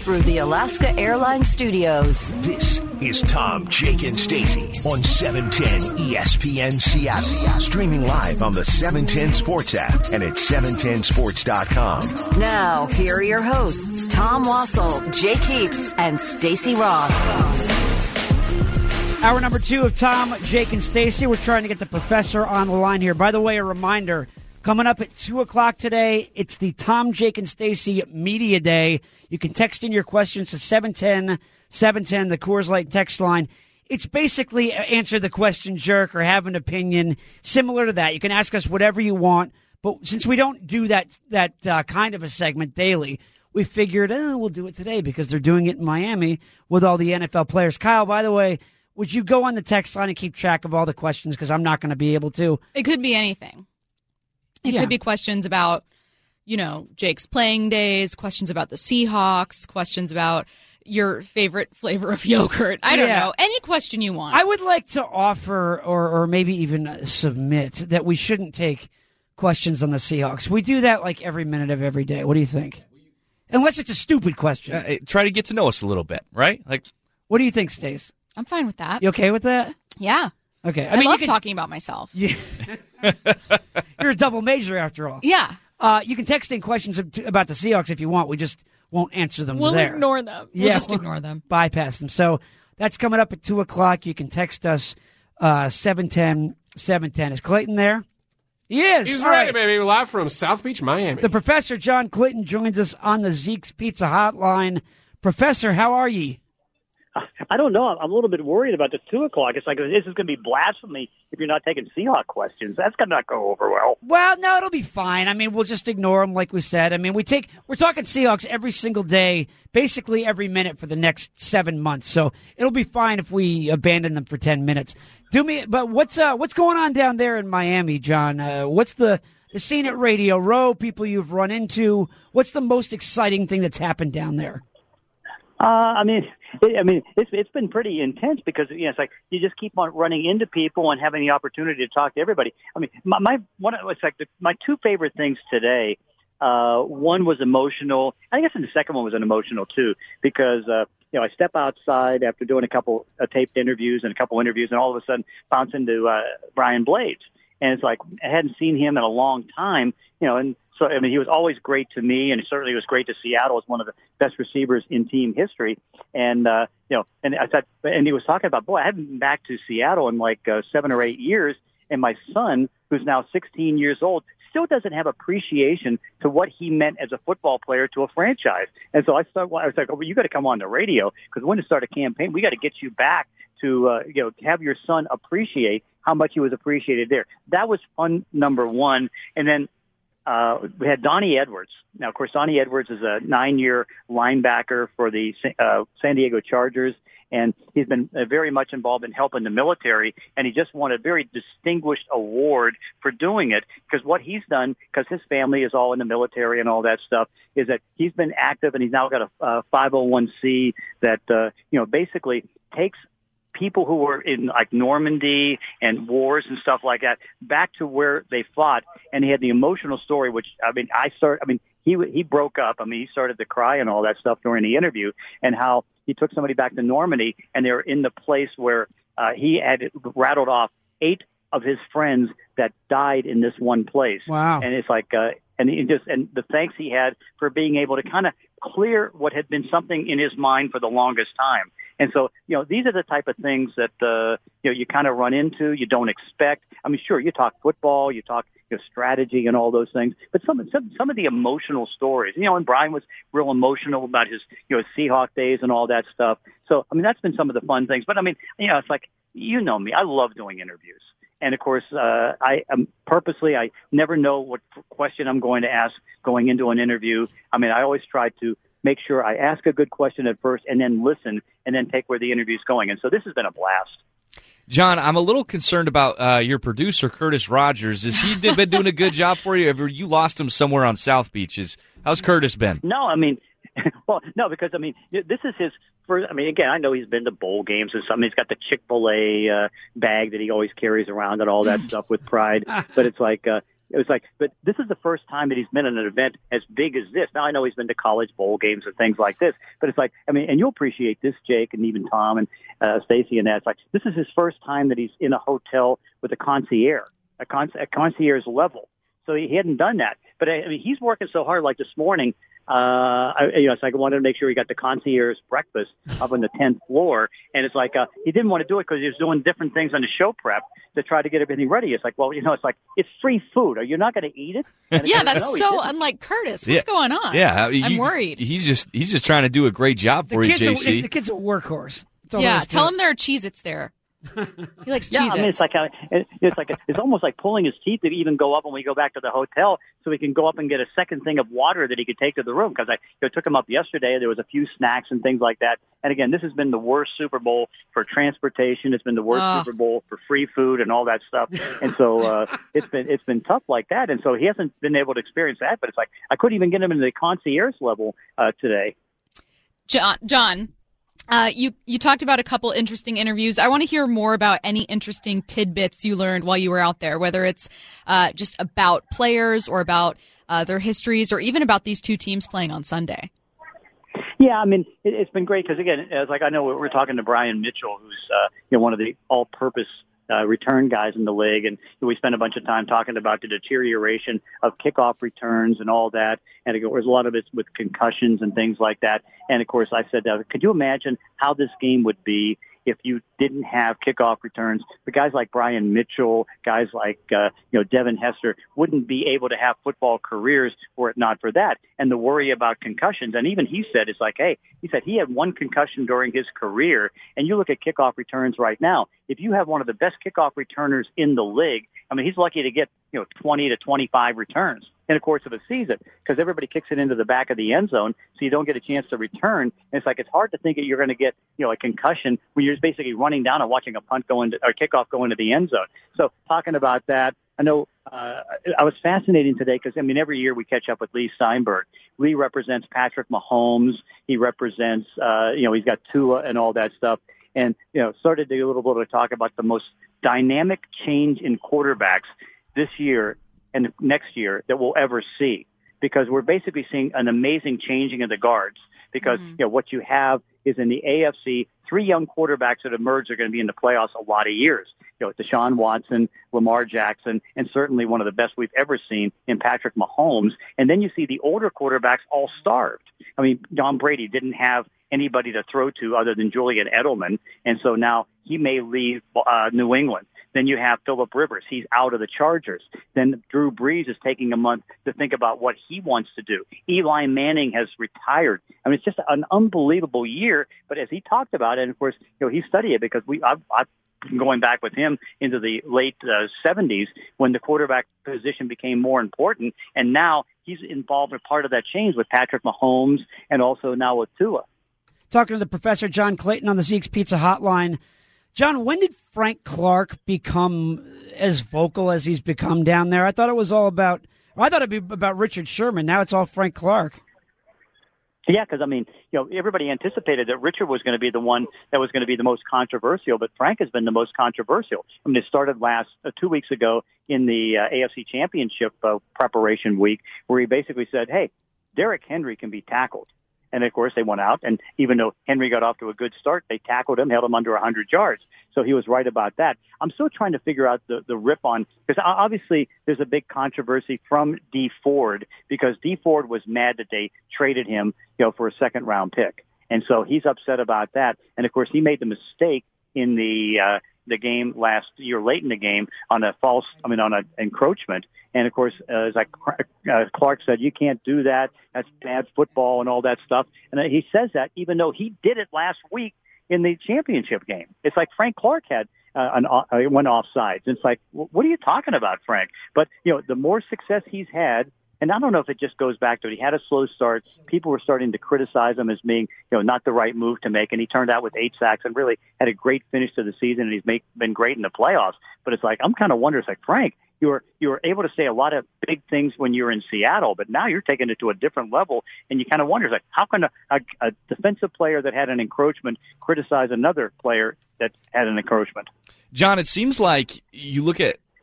through the Alaska Airlines Studios. This is Tom, Jake, and Stacy on 710 ESPN Seattle. Streaming live on the 710 Sports app and at 710sports.com. Now, here are your hosts, Tom Wassel, Jake Heaps, and Stacy Ross. Hour number 2 of Tom, Jake, and Stacy. We're trying to get the professor on the line here. By the way, a reminder, coming up at 2 o'clock today, it's the Tom, Jake, and Stacy Media Day. You can text in your questions to 710-710, the Coors Light text line. It's basically answer the question, jerk, or have an opinion similar to that. You can ask us whatever you want, but since we don't do that kind of a segment daily, we figured we'll do it today because they're doing it in Miami with all the NFL players. Kyle, by the way, would you go on the text line and keep track of all the questions because I'm not going to be able to? It could be anything. It could be questions about, Jake's playing days, questions about the Seahawks, questions about your favorite flavor of yogurt. I don't know. Any question you want. I would like to offer or maybe even submit that we shouldn't take questions on the Seahawks. We do that like every minute of every day. What do you think? Unless it's a stupid question. Try to get to know us a little bit, right? What do you think, Stace? I'm fine with that. You okay with that? Yeah. Okay. I love talking about myself. Yeah. You're a double major after all. Yeah. You can text in questions about the Seahawks if you want. We just won't answer them We'll there. ignore them. We'll just ignore them. Bypass them. So that's coming up at 2 o'clock. You can text us 710-710. Is Clayton there? He is. He's all ready, right. baby. We're live from South Beach, Miami. The Professor, John Clinton, joins us on the Zeke's Pizza Hotline. Professor, how are ye? I don't know. I'm a little bit worried about the 2 o'clock. It's like, this is going to be blasphemy if you're not taking Seahawk questions. That's going to not go over well. Well, no, it'll be fine. I mean, we'll just ignore them like we said. I mean, we're talking Seahawks every single day, basically every minute for the next 7 months. So it'll be fine if we abandon them for 10 minutes. But what's going on down there in Miami, John? What's the scene at Radio Row, people you've run into? What's the most exciting thing that's happened down there? It's been pretty intense because it's like you just keep on running into people and having the opportunity to talk to everybody. I mean, my two favorite things today. One was emotional. I guess the second one was an emotional too because I step outside after doing a couple of taped interviews and all of a sudden bounce into Brian Blades, and it's like I hadn't seen him in a long time, and. So, I mean, he was always great to me, and certainly was great to Seattle as one of the best receivers in team history. And, and I thought, and he was talking about, I haven't been back to Seattle in 7 or 8 years. And my son, who's now 16 years old, still doesn't have appreciation to what he meant as a football player to a franchise. And so I was like, you got to come on the radio because we're going to start a campaign. We got to get you back to, have your son appreciate how much he was appreciated there. That was fun, number one. And then, we had Donnie Edwards. Now, of course, Donnie Edwards is a 9-year linebacker for the San Diego Chargers, and he's been very much involved in helping the military, and he just won a very distinguished award for doing it because what he's done, because his family is all in the military and all that stuff, is that he's been active, and he's now got a 501c that, basically takes people who were in Normandy and wars and stuff like that back to where they fought. And he had the emotional story, which, he broke up. He started to cry and all that stuff during the interview and how he took somebody back to Normandy and they were in the place where he had rattled off 8 of his friends that died in this one place. Wow. And it's like, and the thanks he had for being able to kind of clear what had been something in his mind for the longest time. And so, these are the type of things that, you kind of run into, you don't expect. Sure, you talk football, you talk strategy and all those things, but some of the emotional stories, and Brian was real emotional about his, Seahawk days and all that stuff. So, that's been some of the fun things. But, it's like, me, I love doing interviews. And of course, I never know what question I'm going to ask going into an interview. I always try to make sure I ask a good question at first and then listen and then take where the interview's going. And so this has been a blast. John, I'm a little concerned about your producer, Curtis Rogers. Has he been doing a good job for you? Have you lost him somewhere on South Beach? How's Curtis been? No, well, no, because, this is his first, again, I know he's been to bowl games and something. He's got the Chick-fil-A bag that he always carries around and all that stuff with pride. But it's like, it was like, but this is the first time that he's been in an event as big as this. Now I know he's been to college bowl games and things like this, but it's like, I mean, and you'll appreciate this, Jake, and even Tom and Stacy and that. It's like, this is his first time that he's in a hotel with a concierge, a concierge level. So he hadn't done that. But I mean, he's working so hard. Like this morning, so I wanted to make sure he got the concierge breakfast up on the 10th floor. And it's like, he didn't want to do it because he was doing different things on the show prep to try to get everything ready. It's like, well, it's like, it's free food. Are you not going to eat it? Yeah, that's so unlike Curtis. What's going on? Yeah. I'm worried. He's just trying to do a great job for you, JC. The kid's a workhorse. Yeah, tell him there are Cheez-Its there. He likes Cheez-Its. I mean, it's almost like pulling his teeth to even go up when we go back to the hotel, so he can go up and get a second thing of water that he could take to the room. Because I took him up yesterday. There was a few snacks and things like that. And again, this has been the worst Super Bowl for transportation. It's been the worst Super Bowl for free food and all that stuff. And so it's been tough like that. And so he hasn't been able to experience that. But it's like I couldn't even get him into the concierge level today. John. You talked about a couple interesting interviews. I want to hear more about any interesting tidbits you learned while you were out there, whether it's just about players or about their histories or even about these two teams playing on Sunday. Yeah, I mean, it's been great because, again, it's like I know we're talking to Brian Mitchell, who's one of the all-purpose return guys in the league, and we spent a bunch of time talking about the deterioration of kickoff returns and all that, and there was a lot of it with concussions and things like that. And of course, I said, could you imagine how this game would be if you didn't have kickoff returns? But guys like Brian Mitchell, guys like Devin Hester wouldn't be able to have football careers were it not for that. And the worry about concussions, and even he said, it's like, hey, he said he had one concussion during his career, and you look at kickoff returns right now. If you have one of the best kickoff returners in the league, I mean, he's lucky to get 20 to 25 returns in the course of a season because everybody kicks it into the back of the end zone, so you don't get a chance to return. And it's like it's hard to think that you're going to get a concussion when you're just basically running down and watching a punt go into or kickoff go into the end zone. So talking about that, I know I was fascinating today because, I mean, every year we catch up with Lee Steinberg. Lee represents Patrick Mahomes. He represents, he's got Tua and all that stuff. And, started to do a little bit of talk about the most dynamic change in quarterbacks this year and next year that we'll ever see, because we're basically seeing an amazing changing of the guards because, what you have is in the AFC, 3 young quarterbacks that emerge are going to be in the playoffs a lot of years. Deshaun Watson, Lamar Jackson, and certainly one of the best we've ever seen in Patrick Mahomes. And then you see the older quarterbacks all starved. I mean, Tom Brady didn't have anybody to throw to other than Julian Edelman, and so now he may leave New England. Then you have Phillip Rivers. He's out of the Chargers. Then Drew Brees is taking a month to think about what he wants to do. Eli Manning has retired. I mean, it's just an unbelievable year. But as he talked about it, and of course, he studied it because I've been going back with him into the late 70s when the quarterback position became more important. And now he's involved in part of that change with Patrick Mahomes and also now with Tua. Talking to the professor, John Clayton, on the Zeke's Pizza Hotline. John, when did Frank Clark become as vocal as he's become down there? I thought it was all about, I thought it'd be about Richard Sherman. Now it's all Frank Clark. Yeah, because, I mean, everybody anticipated that Richard was going to be the one that was going to be the most controversial, but Frank has been the most controversial. I mean, it started 2 weeks ago in the AFC Championship preparation week where he basically said, hey, Derrick Henry can be tackled. And, of course, they went out, and even though Henry got off to a good start, they tackled him, held him under 100 yards. So he was right about that. I'm still trying to figure out the rip on, because obviously there's a big controversy from Dee Ford, because Dee Ford was mad that they traded him, for a second-round pick. And so he's upset about that. And, of course, he made the mistake in the game last year, late in the game, on an encroachment. And, of course, as Clark said, you can't do that. That's bad football and all that stuff. And he says that even though he did it last week in the championship game. It's like Frank Clark had went offsides. It's like, what are you talking about, Frank? But, the more success he's had, and I don't know if it just goes back to it. He had a slow start. People were starting to criticize him as being, not the right move to make. And he turned out with 8 sacks and really had a great finish to the season. And he's been great in the playoffs. But it's like, I'm kind of wondering, it's like, Frank, you were able to say a lot of big things when you were in Seattle, but now you're taking it to a different level. And you kind of wonder, it's like, how can a defensive player that had an encroachment criticize another player that had an encroachment? John, it seems like you look at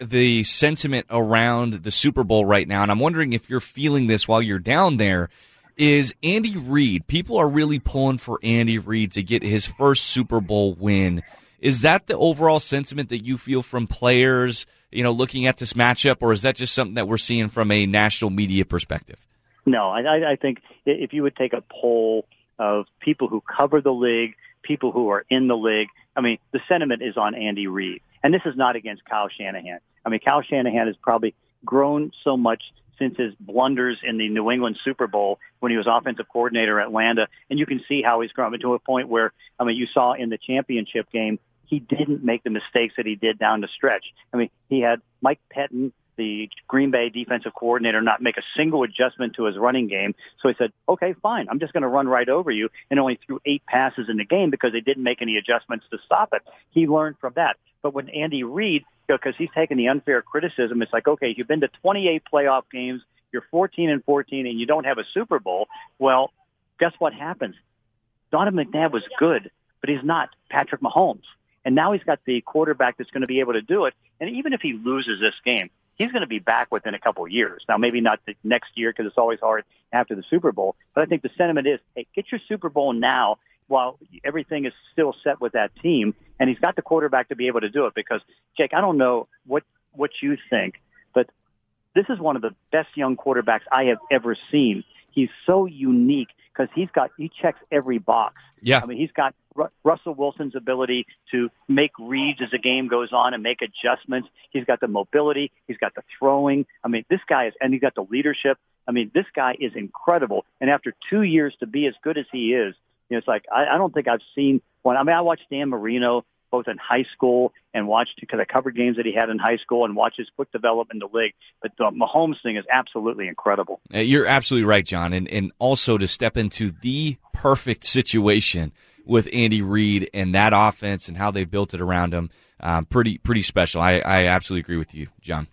the sentiment around the Super Bowl right now, and I'm wondering if you're feeling this while you're down there, is Andy Reid. People are really pulling for Andy Reid to get his first Super Bowl win. Is that the overall sentiment that you feel from players, looking at this matchup, or is that just something that we're seeing from a national media perspective? No, I think if you would take a poll of people who cover the league, people who are in the league, the sentiment is on Andy Reid. And this is not against Kyle Shanahan. Kyle Shanahan has probably grown so much since his blunders in the New England Super Bowl when he was offensive coordinator at Atlanta. And you can see how he's grown to a point where, you saw in the championship game, he didn't make the mistakes that he did down the stretch. He had Mike Pettin, the Green Bay defensive coordinator, not make a single adjustment to his running game. So he said, okay, fine, I'm just going to run right over you, and only threw 8 passes in the game because they didn't make any adjustments to stop it. He learned from that. But when Andy Reid, because he's taken the unfair criticism, it's like, okay, you've been to 28 playoff games, you're 14-14, and you don't have a Super Bowl. Well, guess what happens? Donovan McNabb was good, but he's not Patrick Mahomes. And now he's got the quarterback that's going to be able to do it. And even if he loses this game, he's going to be back within a couple of years. Now, maybe not the next year because it's always hard after the Super Bowl. But I think the sentiment is, hey, get your Super Bowl now while everything is still set with that team. And he's got the quarterback to be able to do it because, Jake, I don't know what you think, but this is one of the best young quarterbacks I have ever seen. He's so unique because he checks every box. Yeah. He's got Russell Wilson's ability to make reads as the game goes on and make adjustments. He's got the mobility. He's got the throwing. This guy and he's got the leadership. This guy is incredible. And after 2 years to be as good as he is, it's like, I don't think I've seen one. I watched Dan Marino both in high school and because I covered games that he had in high school and watched his quick development in the league. But the Mahomes thing is absolutely incredible. You're absolutely right, John. And also to step into the perfect situation with Andy Reid and that offense and how they built it around him, pretty special. I absolutely agree with you, John.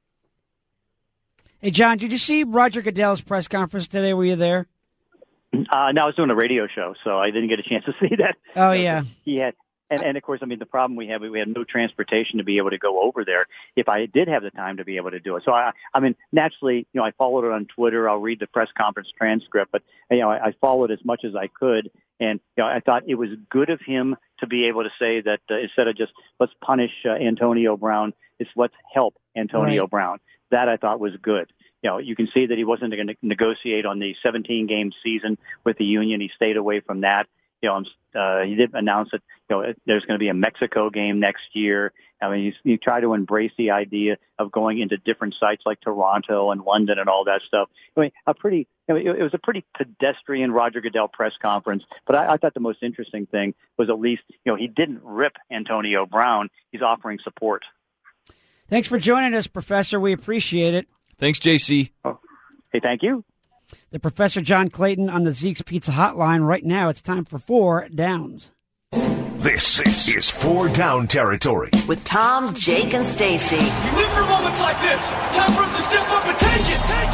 Hey, John, did you see Roger Goodell's press conference today? Were you there? No, I was doing a radio show, so I didn't get a chance to see that. Oh, yeah. He had. And of course, the problem we had no transportation to be able to go over there if I did have the time to be able to do it. So naturally, I followed it on Twitter. I'll read the press conference transcript, but, I followed as much as I could. And, I thought it was good of him to be able to say that instead of just let's punish Antonio Brown, it's let's help Antonio Brown. That I thought was good. You can see that he wasn't going to negotiate on the 17-game season with the union. He stayed away from that. He did announce that, there's going to be a Mexico game next year. You try to embrace the idea of going into different sites like Toronto and London and all that stuff. It was a pretty pedestrian Roger Goodell press conference, but I thought the most interesting thing was at least, he didn't rip Antonio Brown. He's offering support. Thanks for joining us, Professor. We appreciate it. Thanks, JC. Oh, hey, thank you. The Professor John Clayton on the Zeke's Pizza Hotline. Right now, it's time for 4 Downs. This is 4 Down territory. With Tom, Jake, and Stacy. We live for moments like this. Time for us to step up and take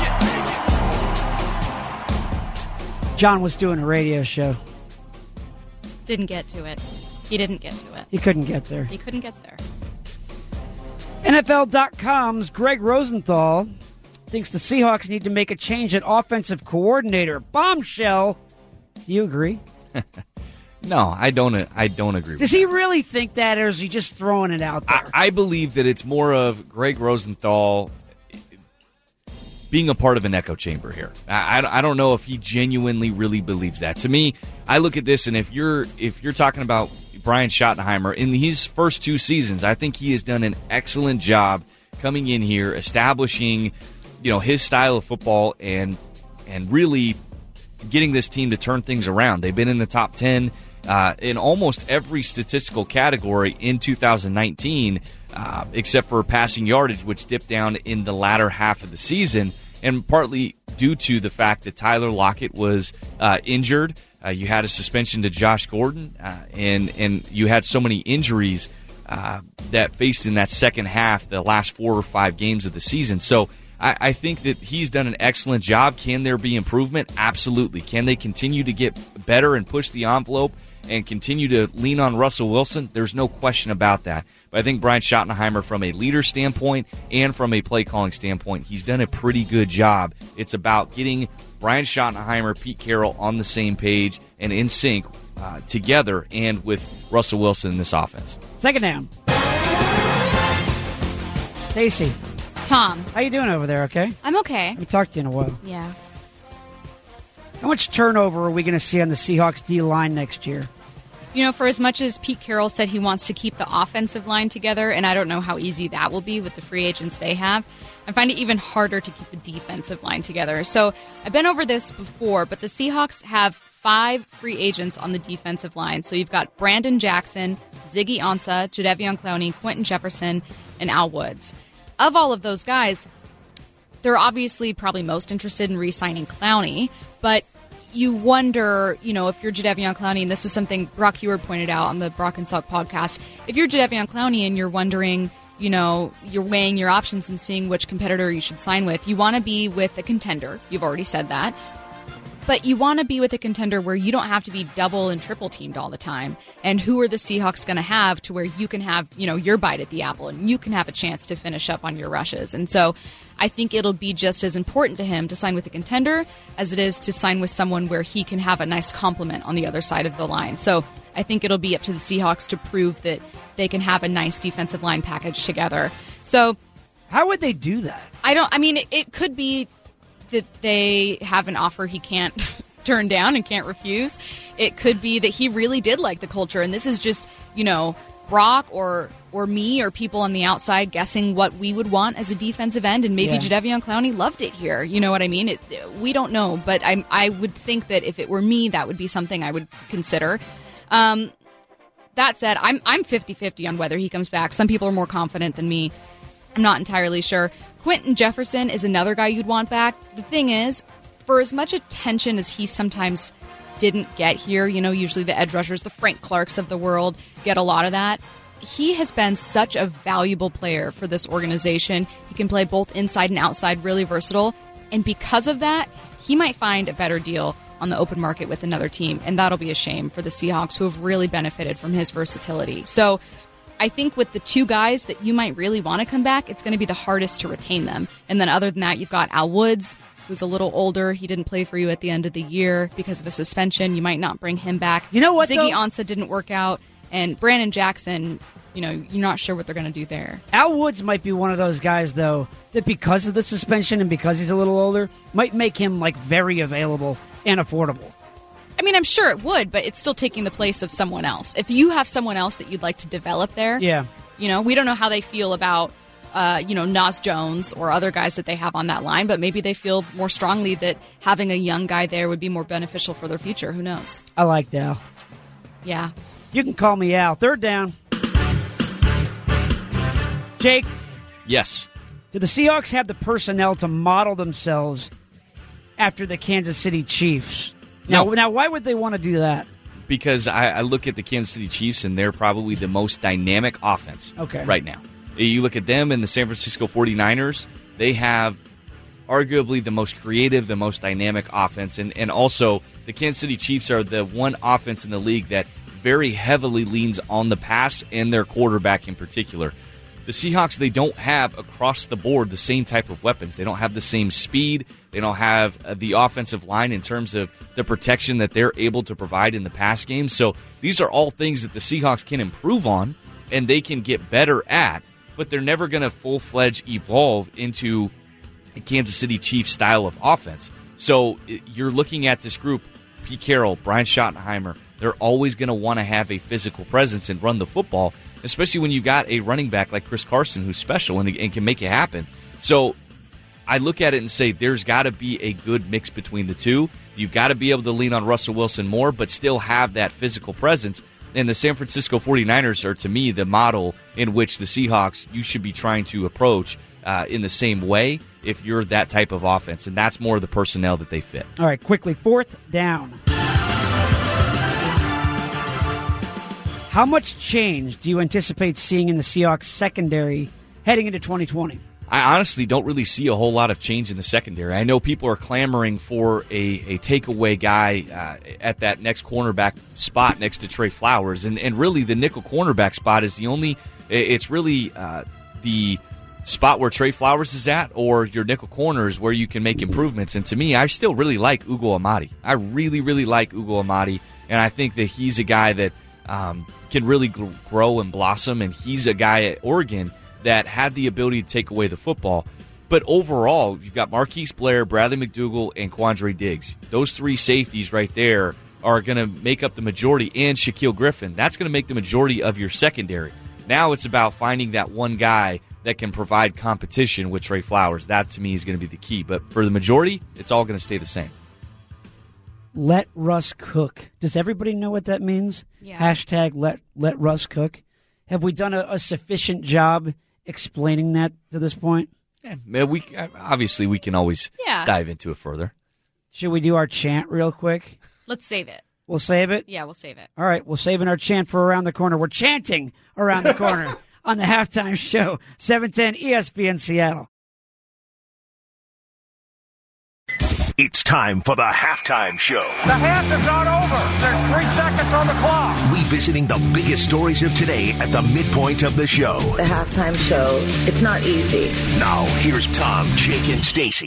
it. John was doing a radio show. Didn't get to it. He didn't get to it. He couldn't get there. He couldn't get there. NFL.com's Greg Rosenthal thinks the Seahawks need to make a change at offensive coordinator. Bombshell. Do you agree? No, I don't agree. Does he really think that, or is he just throwing it out there? I believe that it's more of Greg Rosenthal being a part of an echo chamber here. I don't know if he genuinely really believes that. To me, I look at this, and if you're talking about Brian Schottenheimer, in his first 2 seasons, I think he has done an excellent job coming in here, establishing his style of football and really getting this team to turn things around. They've been in the top 10 in almost every statistical category in 2019, except for passing yardage, which dipped down in the latter half of the season, and partly due to the fact that Tyler Lockett was injured. You had a suspension to Josh Gordon, and you had so many injuries that faced in that second half, the last 4 or 5 games of the season. So I think that he's done an excellent job. Can there be improvement? Absolutely. Can they continue to get better and push the envelope and continue to lean on Russell Wilson? There's no question about that. But I think Brian Schottenheimer, from a leader standpoint and from a play-calling standpoint, he's done a pretty good job. It's about getting Brian Schottenheimer, Pete Carroll on the same page and in sync together and with Russell Wilson in this offense. Second down. Stacey. Tom. How you doing over there, okay? I'm okay. I haven't talked to you in a while. Yeah. How much turnover are we going to see on the Seahawks D-line next year? You know, for as much as Pete Carroll said he wants to keep the offensive line together, and I don't know how easy that will be with the free agents they have, I find it even harder to keep the defensive line together. So I've been over this before, but the Seahawks have 5 free agents on the defensive line. So you've got Brandon Jackson, Ziggy Ansah, Jadeveon Clowney, Quentin Jefferson, and Al Woods. Of all of those guys, they're obviously probably most interested in re-signing Clowney, but you wonder, you know, if you're Jadeveon Clowney, and this is something Brock Huard pointed out on the Brock and Salk podcast, if you're Jadeveon Clowney and you're wondering, you know, you're weighing your options and seeing which competitor you should sign with, you want to be with a contender. You've already said that. But you want to be with a contender where you don't have to be double and triple teamed all the time. And who are the Seahawks going to have to where you can have, you know, your bite at the apple and you can have a chance to finish up on your rushes. And so I think it'll be just as important to him to sign with a contender as it is to sign with someone where he can have a nice complement on the other side of the line. So I think it'll be up to the Seahawks to prove that they can have a nice defensive line package together. So how would they do that? It could be that they have an offer he can't turn down and can't refuse. It could be that he really did like the culture, and this is just, you know, Brock or me or people on the outside guessing what we would want as a defensive end, and maybe Jadeveon Clowney loved it here. You know what I mean? We don't know, but I would think that if it were me, that would be something I would consider. That said, I'm 50-50 on whether he comes back. Some people are more confident than me. I'm not entirely sure. Quentin Jefferson is another guy you'd want back. The thing is, for as much attention as he sometimes didn't get here, you know, usually the edge rushers, the Frank Clarks of the world, get a lot of that. He has been such a valuable player for this organization. He can play both inside and outside, really versatile. And because of that, he might find a better deal on the open market with another team. And that'll be a shame for the Seahawks, who have really benefited from his versatility. So I think with the 2 guys that you might really want to come back, it's going to be the hardest to retain them. And then other than that, you've got Al Woods, who's a little older. He didn't play for you at the end of the year because of a suspension. You might not bring him back. You know what, Ziggy Ansah didn't work out. And Brandon Jackson, you know, you're not sure what they're going to do there. Al Woods might be one of those guys, though, that because of the suspension and because he's a little older, might make him, like, very available and affordable. I mean, I'm sure it would, but it's still taking the place of someone else. If you have someone else that you'd like to develop there, you know, we don't know how they feel about, Nas Jones or other guys that they have on that line, but maybe they feel more strongly that having a young guy there would be more beneficial for their future. Who knows? I like Al. Yeah. You can call me Al. Third down. Jake? Yes. Do the Seahawks have the personnel to model themselves after the Kansas City Chiefs? Now, why would they want to do that? Because I look at the Kansas City Chiefs, and they're probably the most dynamic offense right now. You look at them and the San Francisco 49ers, they have arguably the most creative, the most dynamic offense. And also, the Kansas City Chiefs are the one offense in the league that very heavily leans on the pass and their quarterback in particular. The Seahawks, they don't have across the board the same type of weapons. They don't have the same speed. They don't have the offensive line in terms of the protection that they're able to provide in the pass game. So these are all things that the Seahawks can improve on and they can get better at, but they're never going to full-fledged evolve into a Kansas City Chiefs style of offense. So you're looking at this group, Pete Carroll, Brian Schottenheimer, they're always going to want to have a physical presence and run the football, especially when you've got a running back like Chris Carson who's special and can make it happen. So I look at it and say there's got to be a good mix between the two. You've got to be able to lean on Russell Wilson more, but still have that physical presence. And the San Francisco 49ers are, to me, the model in which the Seahawks you should be trying to approach in the same way if you're that type of offense. And that's more of the personnel that they fit. All right, quickly, fourth down. How much change do you anticipate seeing in the Seahawks secondary heading into 2020? I honestly don't really see a whole lot of change in the secondary. I know people are clamoring for a takeaway guy at that next cornerback spot next to Trey Flowers, and really the nickel cornerback spot is the only. It's really the spot where Trey Flowers is at, or your nickel corners where you can make improvements. And to me, I still really like Ugo Amadi. I really, really like Ugo Amadi, and I think that he's a guy that can really grow and blossom, and he's a guy at Oregon that had the ability to take away the football. But overall, you've got Marquise Blair, Bradley McDougall, and Quandre Diggs. Those three safeties right there are going to make up the majority, and Shaquille Griffin. That's going to make the majority of your secondary. Now it's about finding that one guy that can provide competition with Trey Flowers. That, to me, is going to be the key. But for the majority, it's all going to stay the same. Let Russ cook. Does everybody know what that means? Yeah. Hashtag let Russ cook. Have we done a sufficient job explaining that to this point? Yeah, we can always dive into it further. Should we do our chant real quick? Let's save it. We'll save it? Yeah, we'll save it. All right, we're saving our chant for Around the Corner. We're chanting Around the Corner on the Halftime Show, 710 ESPN Seattle. It's time for the Halftime Show. The half is not over. There's 3 seconds on the clock. Revisiting the biggest stories of today at the midpoint of the show. The Halftime Show. It's not easy. Now, here's Tom, Jake, and Stacy.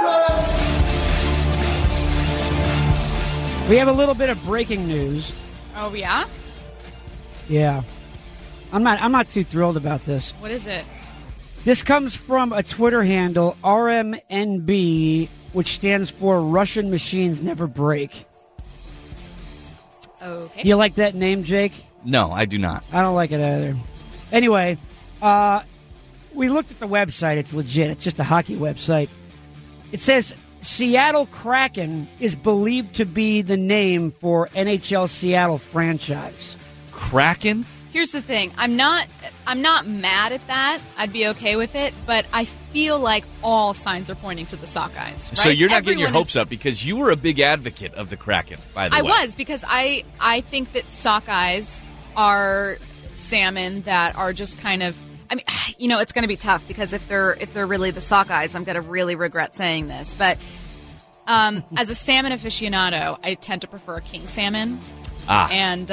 We have a little bit of breaking news. Oh, yeah? Yeah. I'm not too thrilled about this. What is it? This comes from a Twitter handle, RMNB, which stands for Russian Machines Never Break. Okay. You like that name, Jake? No, I do not. I don't like it either. Anyway, we looked at the website. It's legit. It's just a hockey website. It says Seattle Kraken is believed to be the name for NHL Seattle franchise. Kraken? Here's the thing. I'm not mad at that. I'd be okay with it, but I feel like all signs are pointing to the Sockeyes. Right? So you're not getting your hopes up because you were a big advocate of the Kraken, by the way. I was, because I think that Sockeyes are salmon that are just kind of, I mean, you know, it's going to be tough because if they're really the Sockeyes, I'm going to really regret saying this, but as a salmon aficionado, I tend to prefer king salmon. And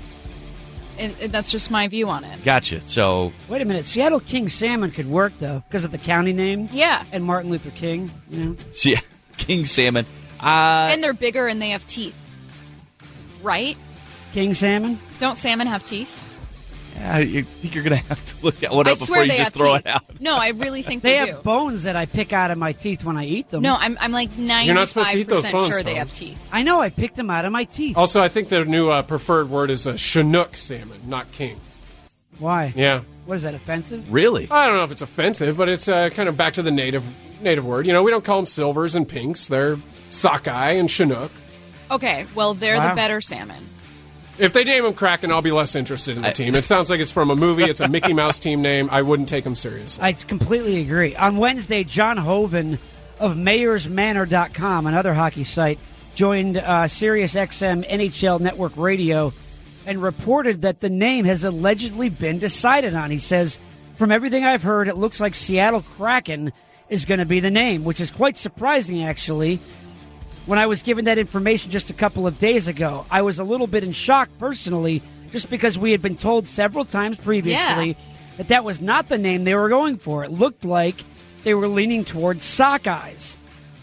that's just my view on it. Gotcha. So wait a minute, Seattle King Salmon could work though because of the county name. Yeah. And Martin Luther King. You know. See, King Salmon. And they're bigger and they have teeth, right? King Salmon. Don't salmon have teeth? I think you're going to have to look that one up before you just throw it out. No, I really think they do. have bones that I pick out of my teeth when I eat them. No, I'm like 95% sure they have teeth. I know, I picked them out of my teeth. Also, I think their new preferred word is Chinook salmon, not king. Why? Yeah. What is that, offensive? Really? I don't know if it's offensive, but it's kind of back to the native word. You know, we don't call them silvers and pinks. They're sockeye and Chinook. Okay, well, they're the better salmon. If they name him Kraken, I'll be less interested in the team. It sounds like it's from a movie. It's a Mickey Mouse team name. I wouldn't take them seriously. I completely agree. On Wednesday, John Hoven of MayorsManor.com, another hockey site, joined SiriusXM NHL Network Radio and reported that the name has allegedly been decided on. He says, from everything I've heard, it looks like Seattle Kraken is going to be the name, which is quite surprising, actually. When I was given that information just a couple of days ago, I was a little bit in shock personally, just because we had been told several times previously that was not the name they were going for. It looked like they were leaning towards Sockeyes.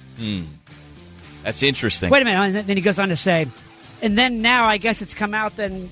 That's interesting. Wait a minute. And then he goes on to say, and then now I guess it's come out then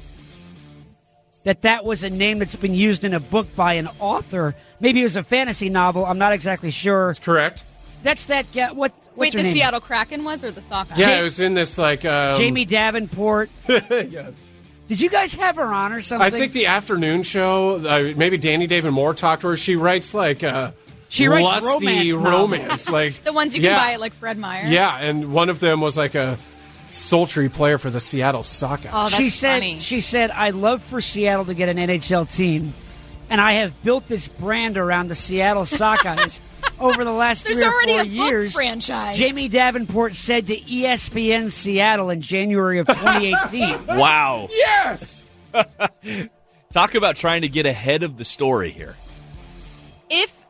that was a name that's been used in a book by an author. Maybe it was a fantasy novel. I'm not exactly sure. That's correct. That's that. What's her the name? Seattle Kraken was, or the Sockeyes? Yeah, it was in this like Jamie Davenport. Yes. Did you guys have her on or something? I think the afternoon show. Maybe Danny David Moore talked to her. She writes like she writes lusty romance, like the ones you can buy at like Fred Meyer. Yeah, and one of them was like a sultry player for the Seattle Sockeyes. Oh, that's funny. She said, "I'd love for Seattle to get an NHL team, and I have built this brand around the Seattle Sockeyes." Over the last 3 or 4 years, franchise. Jamie Davenport said to ESPN Seattle in January of 2018. Wow. Yes! Talk about trying to get ahead of the story here. If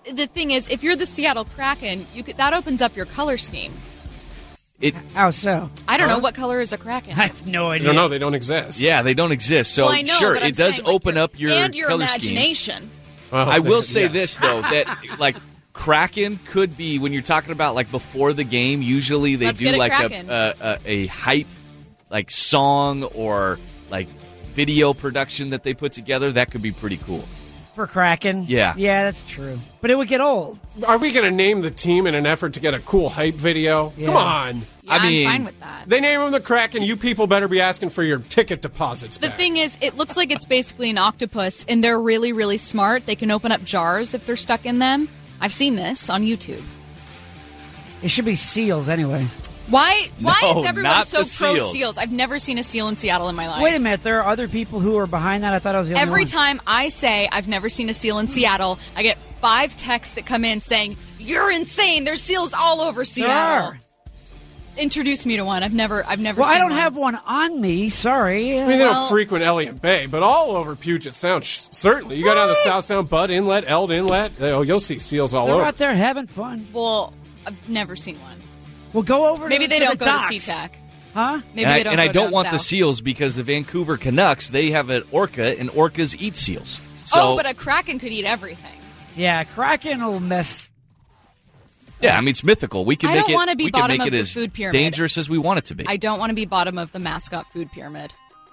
the thing is, if you're the Seattle Kraken, that opens up your color scheme. How so? I don't know. What color is a Kraken? I have no idea. I don't know. They don't exist. Yeah, they don't exist. So, well, I know, sure, but I'm it does saying, open up your and your color imagination. scheme. Well, I will say yes. this, though, that, like, Kraken could be, when you're talking about, like, before the game, usually they Let's do, get a like, Kraken. a hype, like, song or, like, video production that they put together. That could be pretty cool. For Kraken? Yeah. Yeah, that's true. But it would get old. Are we going to name the team in an effort to get a cool hype video? Yeah. Come on. Yeah, I mean, I'm fine with that. They name them the Kraken. You people better be asking for your ticket deposits The back. thing is, it looks like it's basically an octopus, and they're really, really smart. They can open up jars if they're stuck in them. I've seen this on YouTube. It should be seals anyway. Why No, is everyone not so the pro seals. seals? I've never seen a seal in Seattle in my life. Wait a minute. There are other people who are behind that. I thought I was the only Every one. time I say I've never seen a seal in Seattle, I get 5 texts that come in saying, "You're insane. There's seals all over There Seattle." are. Introduce me to one. I've never Well, seen I don't one. have one on me. Sorry. I mean, they Well- don't frequent Elliott Bay, but all over Puget Sound, certainly. You go down the South Sound, Bud Inlet, Eld Inlet, you'll see seals all They're over. out there having fun. Well, I've never seen one. Well, go over Maybe to, they to don't the go docks. to SeaTac. Huh? Maybe they don't. And I go don't down want the south. seals because the Vancouver Canucks, they have an orca, and orcas eat seals. So, But a Kraken could eat everything. Yeah, Kraken will mess. yeah, I mean, it's mythical. We can I make don't it. wanna be we can bottom make of it the as food pyramid. dangerous as we want it to be. I don't want to be bottom of the mascot food pyramid.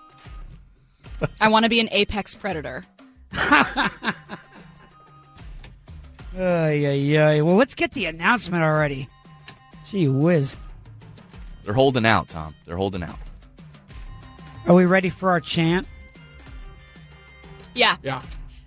I want to be an apex predator. Well, let's get the announcement already. Gee whiz. They're holding out, Tom. They're holding out. Are we ready for our chant? Yeah. Yeah.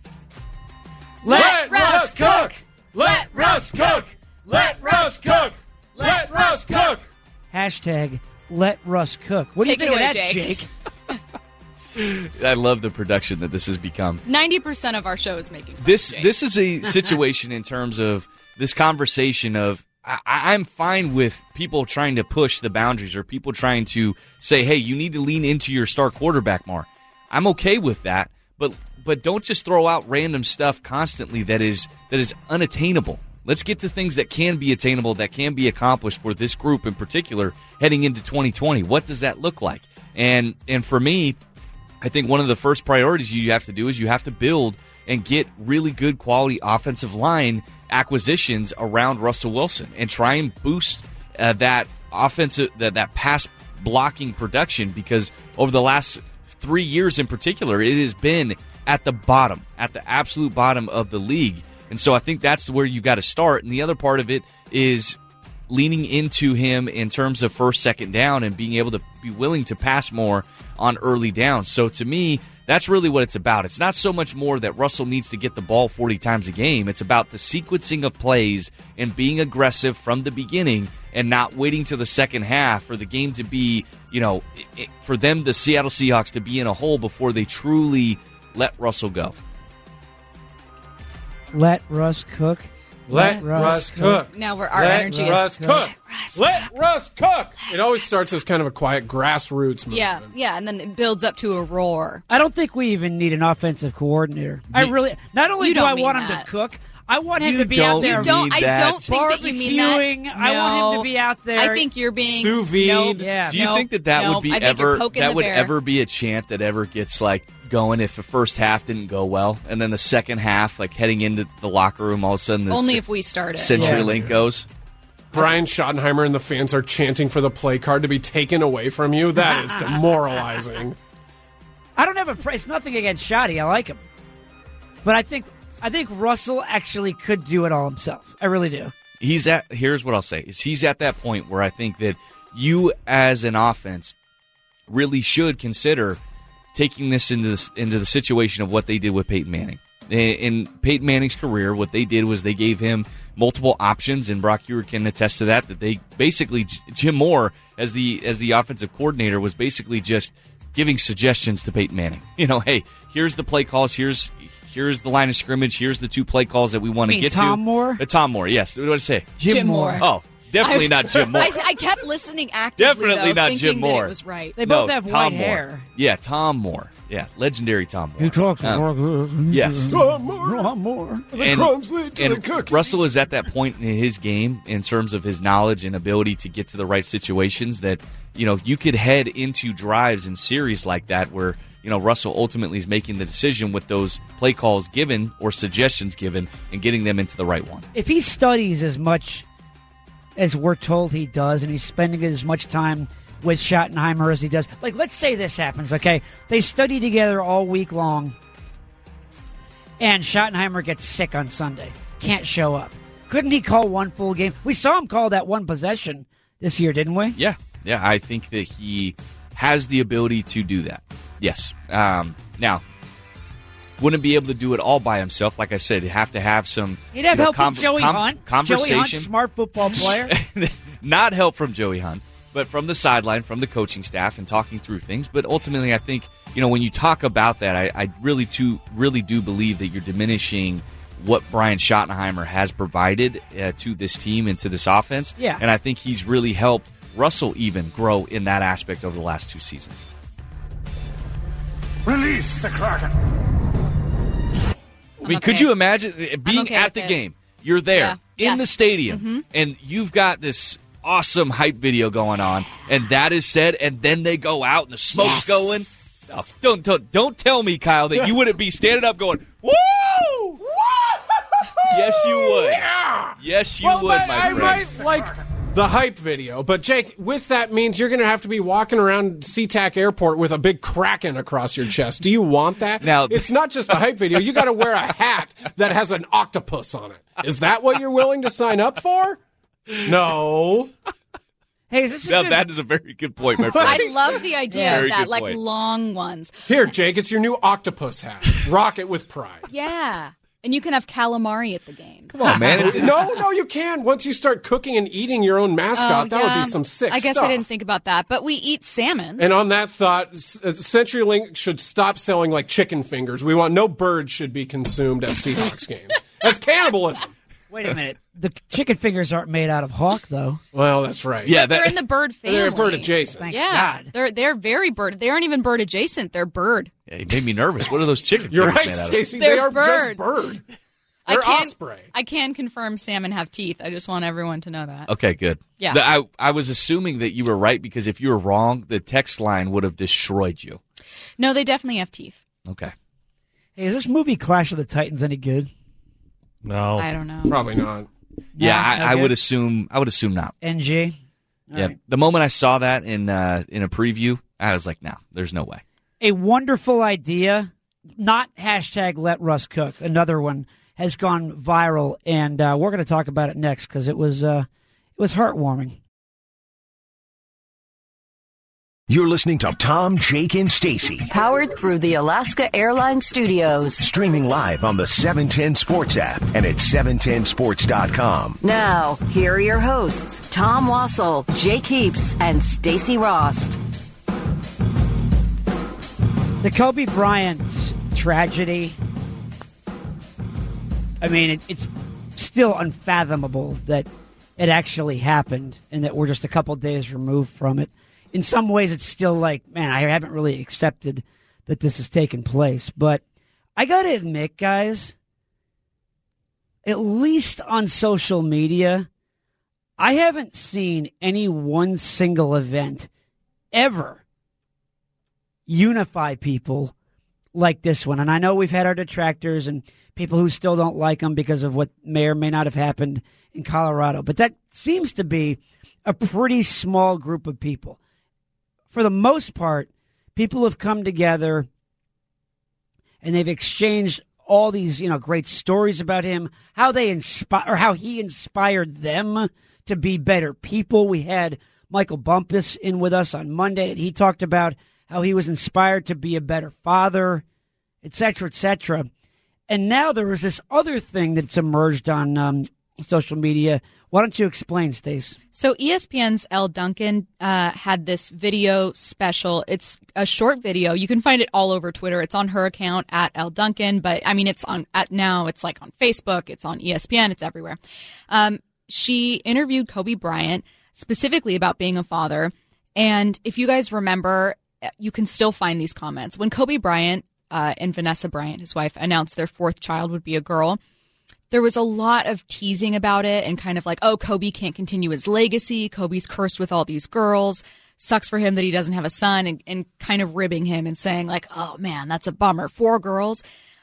Let Russ cook! Let Russ cook! Let Russ cook! Let Russ cook! Hashtag let Russ cook. What Take do you it think away, of that, Jake. Jake? I love the production that this has become. 90% of our show is making fun This of Jake. this is a situation in terms of this conversation of I'm fine with people trying to push the boundaries or people trying to say, hey, you need to lean into your star quarterback more. I'm okay with that, but don't just throw out random stuff constantly that is unattainable. Let's get to things that can be attainable, that can be accomplished for this group in particular heading into 2020. What does that look like? And for me, I think one of the first priorities you have to do is you have to build and get really good quality offensive line acquisitions around Russell Wilson and try and boost that offensive that pass blocking production, because over the last 3 years in particular, it has been at the absolute bottom of the league. And so I think that's where you got to start. And the other part of it is leaning into him in terms of first, second down and being able to be willing to pass more on early downs. So to me, that's really what it's about. It's not so much more that Russell needs to get the ball 40 times a game. It's about the sequencing of plays and being aggressive from the beginning and not waiting to the second half for the game to be, for them, the Seattle Seahawks, to be in a hole before they truly let Russell go. Let Russ cook. Let Russ cook. Now our Let energy Russ is cook. Russ Let Russ cook. It always starts as kind of a quiet grassroots movement. yeah, and then it builds up to a roar. I don't think we even need an offensive coordinator. I really. Not only You do don't I want mean him that. to cook, I want him You to be out don't there. need I that. don't think that you mean that. Barbecuing. I want him to be out there. I think you're being Sous vide. Nope, Yeah. Do you nope, think that nope. would be I think you're ever poking that the would bear. ever be a chant that ever gets like going if the first half didn't go well and then the second half, like heading into the locker room, all of a sudden Only if we start it. CenturyLink goes? Brian Schottenheimer and the fans are chanting for the play card to be taken away from you. That is demoralizing. I don't have a price. Nothing against Shoddy. I like him, but I think Russell actually could do it all himself. I really do. Here's what I'll say is he's at that point where I think that you as an offense really should consider taking this into the situation of what they did with Peyton Manning. In Peyton Manning's career, what they did was they gave him multiple options, and Brock Huard can attest to that they basically, Jim Moore, as the offensive coordinator, was basically just giving suggestions to Peyton Manning. Hey, here's the play calls, here's the line of scrimmage, here's the 2 play calls that we want to get Tom to. Moore? Tom Moore, yes. What did I say? Jim Moore. Oh, Definitely not Jim Moore. I kept listening actively, Definitely though, not thinking Jim that Moore. it was right. They both have Tom white Moore. hair. Yeah, Tom Moore. Yeah, legendary Tom Moore. You talk to Yes. more. The crumbs lead to the cookies. Russell is at that point in his game in terms of his knowledge and ability to get to the right situations that, you could head into drives and series like that where, Russell ultimately is making the decision with those play calls given or suggestions given and getting them into the right one. If he studies as much as we're told he does, and he's spending as much time with Schottenheimer as he does, like, let's say this happens, okay? They study together all week long, and Schottenheimer gets sick on Sunday, can't show up. Couldn't he call one full game? We saw him call that one possession this year, didn't we? Yeah, I think that he has the ability to do that. Yes. Now, wouldn't be able to do it all by himself. Like I said, you have to have some. He'd have help from Joey Hunt. Conversation. Joey Hunt, smart football player. Not help from Joey Hunt, but from the sideline, from the coaching staff, and talking through things. But ultimately, I think when you talk about that, I really do believe that you're diminishing what Brian Schottenheimer has provided to this team and to this offense. Yeah. And I think he's really helped Russell even grow in that aspect over the last 2 seasons. Release the Kraken. I mean, could you imagine being at the game? You're there in the stadium, and you've got this awesome hype video going on, and that is said, and then they go out and the smoke's going. No, don't tell me, Kyle, that you wouldn't be standing up going, "Woo! Woo!" Yes, you would. Yeah. Yes, you would, my friend. I might like the hype video, but Jake, with that means you're going to have to be walking around SeaTac Airport with a big Kraken across your chest. Do you want that? Now, it's not just a hype video. You got to wear a hat that has an octopus on it. Is that what you're willing to sign up for? No. Hey, is this that is a very good point, my friend. I love the idea of that, like point. long ones. Here, Jake, it's your new octopus hat. Rock it with pride. Yeah. And you can have calamari at the game. Come on, man. No, you can. Once you start cooking and eating your own mascot, that would be some sick stuff. I guess I didn't think about that. But we eat salmon. And on that thought, CenturyLink should stop selling like chicken fingers. We want no birds should be consumed at Seahawks games. That's cannibalism. Wait a minute. The chicken fingers aren't made out of hawk, though. Well, that's right. Yeah, they're in the bird family. They're bird adjacent. Thank God. They're very bird. They aren't even bird adjacent. They're bird. Yeah, you made me nervous. What are those chicken You're fingers right, made out of? Stacey. They're They are bird. just bird. They're osprey. I can confirm salmon have teeth. I just want everyone to know that. Okay, good. Yeah. I was assuming that you were right because if you were wrong, the text line would have destroyed you. No, they definitely have teeth. Okay. Hey, is this movie Clash of the Titans any good? No. I don't know. Probably not. Yeah, No, I good? would assume not. NG? All Yeah. right. The moment I saw that in a preview, I was like, no, there's no way. A wonderful idea. Not hashtag let Russ cook. Another one has gone viral, and we're going to talk about it next because it was heartwarming. You're listening to Tom, Jake, and Stacey. Powered through the Alaska Airlines Studios. Streaming live on the 710 Sports app and at 710sports.com. Now, here are your hosts, Tom Wassel, Jake Heaps, and Stacey Rost. The Kobe Bryant tragedy, I mean, it's still unfathomable that it actually happened and that we're just a couple days removed from it. In some ways, it's still like, man, I haven't really accepted that this has taken place. But I got to admit, guys, at least on social media, I haven't seen any one single event ever unify people like this one. And I know we've had our detractors and people who still don't like them because of what may or may not have happened in Colorado. But that seems to be a pretty small group of people. For the most part, people have come together and they've exchanged all these, great stories about him, how they how he inspired them to be better people. We had Michael Bumpus in with us on Monday, and he talked about how he was inspired to be a better father, et cetera, et cetera. And now there is this other thing that's emerged on social media. Why don't you explain, Stace? So ESPN's Elle Duncan had this video special. It's a short video. You can find it all over Twitter. It's on her account at Elle Duncan, but I mean, it's on now. It's like on Facebook. It's on ESPN. It's everywhere. she interviewed Kobe Bryant specifically about being a father. And if you guys remember, you can still find these comments. When Kobe Bryant and Vanessa Bryant, his wife, announced their fourth child would be a girl, there was a lot of teasing about it and kind of like, oh, Kobe can't continue his legacy. Kobe's cursed with all these girls. Sucks for him that he doesn't have a son, and kind of ribbing him and saying like, oh, man, that's a bummer. 4 girls.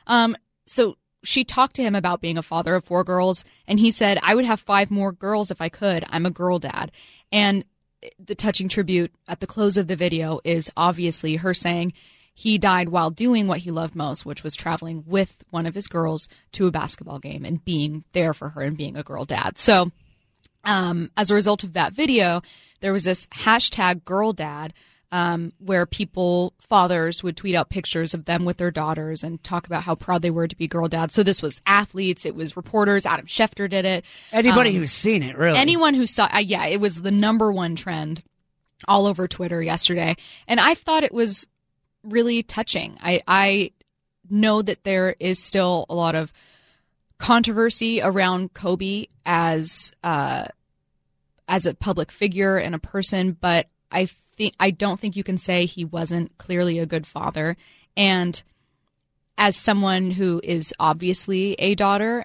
So she talked to him about being a father of 4 girls, and he said, I would have 5 more girls if I could. I'm a girl dad. And the touching tribute at the close of the video is obviously her saying he died while doing what he loved most, which was traveling with one of his girls to a basketball game and being there for her and being a girl dad. So as a result of that video, there was this hashtag girl dad where fathers would tweet out pictures of them with their daughters and talk about how proud they were to be girl dads. So this was athletes, it was reporters. Adam Schefter did it. Anybody who's seen it, really. Anyone who saw it was the number one trend all over Twitter yesterday. And I thought it was really touching. I know that there is still a lot of controversy around Kobe as a public figure and a person, but I don't think you can say he wasn't clearly a good father. And as someone who is obviously a daughter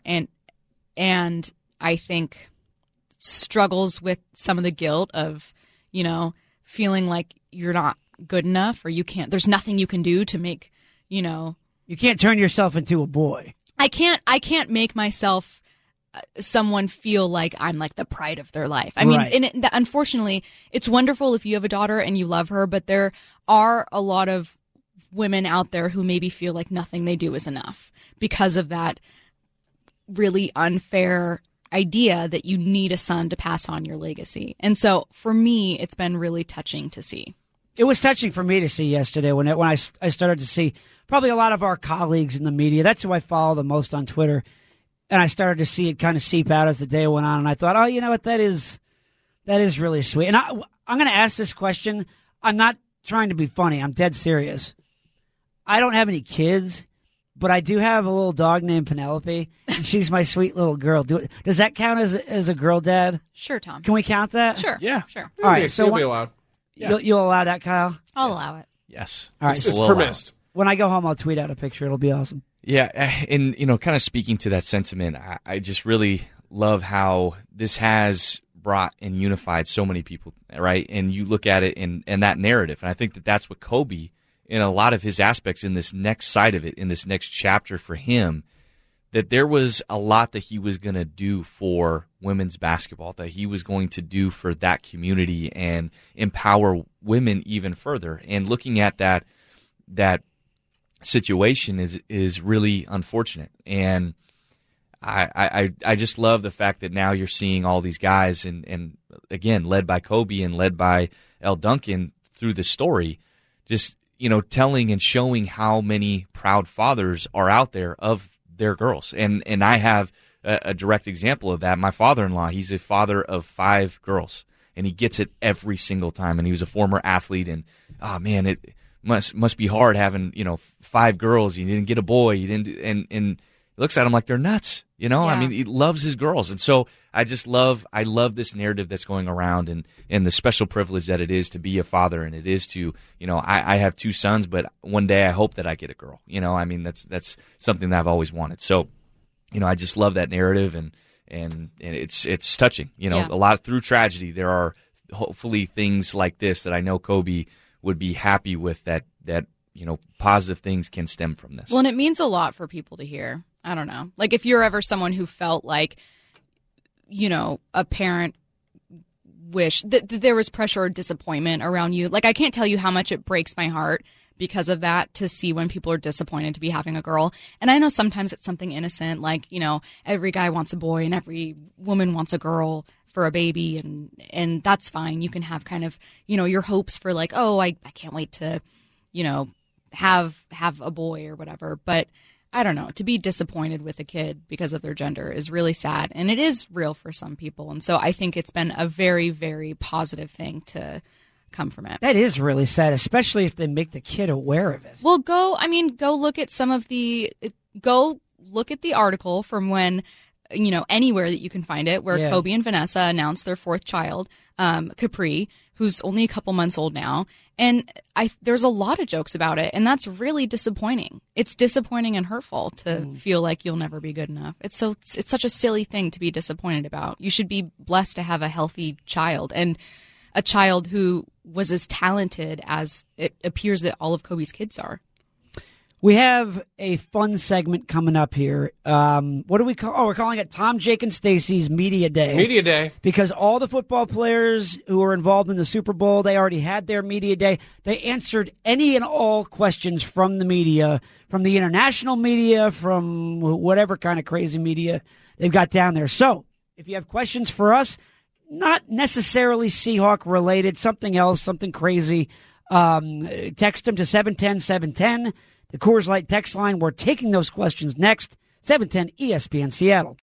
and I think struggles with some of the guilt of, feeling like you're not good enough or there's nothing you can do to make, You can't turn yourself into a boy. I can't make myself someone feel like I'm like the pride of their life. I mean, right. Unfortunately, it's wonderful if you have a daughter and you love her, but there are a lot of women out there who maybe feel like nothing they do is enough because of that really unfair idea that you need a son to pass on your legacy. And so for me, it's been really touching to see. It was touching for me to see yesterday when I started to see probably a lot of our colleagues in the media. That's who I follow the most on Twitter. And I started to see it kind of seep out as the day went on. And I thought, oh, you know what? That is really sweet. And I'm going to ask this question. I'm not trying to be funny. I'm dead serious. I don't have any kids, but I do have a little dog named Penelope. And she's my sweet little girl. Does that count as a girl dad? Sure, Tom. Can we count that? Sure. Yeah. Sure. All right. So you'll be allowed. You'll allow that, Kyle? I'll allow it. Yes. All right. It's permissed. When I go home, I'll tweet out a picture. It'll be awesome. Yeah, and kind of speaking to that sentiment, I just really love how this has brought and unified so many people, right? And you look at it in that narrative, and I think that that's what Kobe, in a lot of his aspects, in this next side of it, in this next chapter for him, that there was a lot that he was going to do for women's basketball, that he was going to do for that community and empower women even further. And looking at that situation is really unfortunate, and I just love the fact that now you're seeing all these guys and again led by Kobe and led by Elle Duncan through the story, just telling and showing how many proud fathers are out there of their girls, and I have a direct example of that. My father-in-law, he's a father of 5 girls, and he gets it every single time, and he was a former athlete, and oh man, it must be hard having 5 girls. You didn't get a boy. You didn't, and he looks at them like they're nuts. Yeah. I mean, he loves his girls, and so I love this narrative that's going around, and the special privilege that it is to be a father, and it is to I have 2 sons, but one day I hope that I get a girl. I mean, that's something that I've always wanted. So I just love that narrative, and it's touching. A lot through tragedy. There are hopefully things like this that I know Kobe would be happy with, that positive things can stem from this. Well, and it means a lot for people to hear. I don't know. Like if you're ever someone who felt like, a parent wish that there was pressure or disappointment around you. Like I can't tell you how much it breaks my heart because of that to see when people are disappointed to be having a girl. And I know sometimes it's something innocent, like, every guy wants a boy and every woman wants a girl for a baby, and that's fine. You can have kind of, your hopes for like, oh, I can't wait to, have a boy or whatever. But I don't know, to be disappointed with a kid because of their gender is really sad, and it is real for some people. And so I think it's been a very, very positive thing to come from it. That is really sad, especially if they make the kid aware of it. Well, go look at go look at the article from when anywhere that you can find it, where Kobe and Vanessa announced their fourth child, Capri, who's only a couple months old now. And there's a lot of jokes about it, and that's really disappointing. It's disappointing and hurtful to feel like you'll never be good enough. It's such a silly thing to be disappointed about. You should be blessed to have a healthy child, and a child who was as talented as it appears that all of Kobe's kids are. We have a fun segment coming up here. What do we call? Oh, we're calling it Tom, Jake, and Stacey's Media Day. Media Day. Because all the football players who were involved in the Super Bowl, they already had their Media Day. They answered any and all questions from the media, from the international media, from whatever kind of crazy media they've got down there. So if you have questions for us, not necessarily Seahawk related, something else, something crazy, text them to 710-710. The Coors Light text line. We're taking those questions next. 710 ESPN Seattle.